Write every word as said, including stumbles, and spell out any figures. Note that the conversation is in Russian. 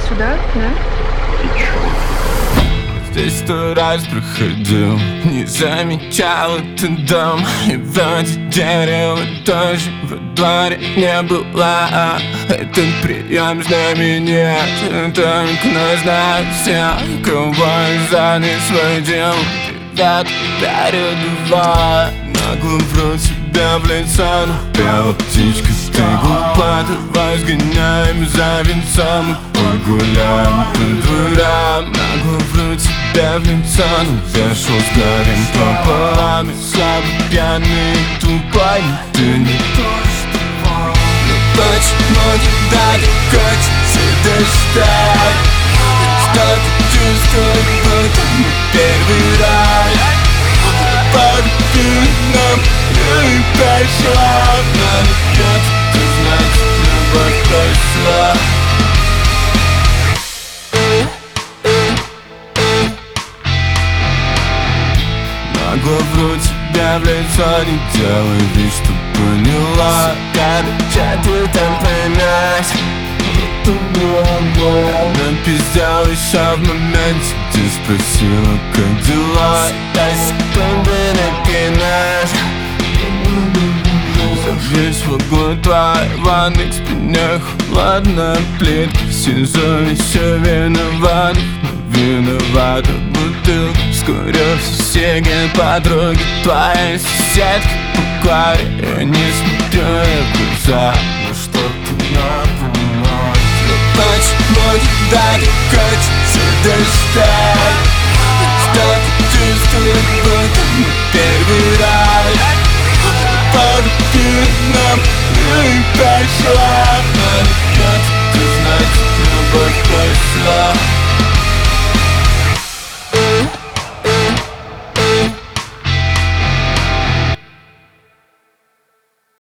сюда, да? Здесь сто раз проходил, не замечал этот дом. И вроде дерево тоже во дворе не было. Этот прием знаменит, только нас знают все. Кого занят свой дел, привет, передувай. Нагло вру тебя в лицо, но пела птичка, ты глупа. Давай сгоняем за венцом и погуляем по дворам. Нагло вру тебя в лицо, но я шел с горем пополам. И слабо пьяный и тупой, но ты не то, что вон. Но почему тебя так хочется достать? Что ты чувствуешь, будто мы первый раз? Нам и пошла, надо где-то знать, любовь прошла. Нагло вру тебя в лицо, не делай вид, что поняла. Короче, ты там поймешь, это было больно. Напиздел еще в моменте, где спросила, как дела. Дай секунды накинешь. Завесь в углу твоей ванны, к спине холодная плитка. СИЗО еще виноват, но виновата бутылка. Вскоре все подруги твоей соседки по кваре. Я не смотрю в глаза, но что-то напоминает. Но почему тебя так хочется достать? Что ты чувствуешь, будто мы первый раз? По руке нам и пошла. Надо где-то знать, любовь пошла.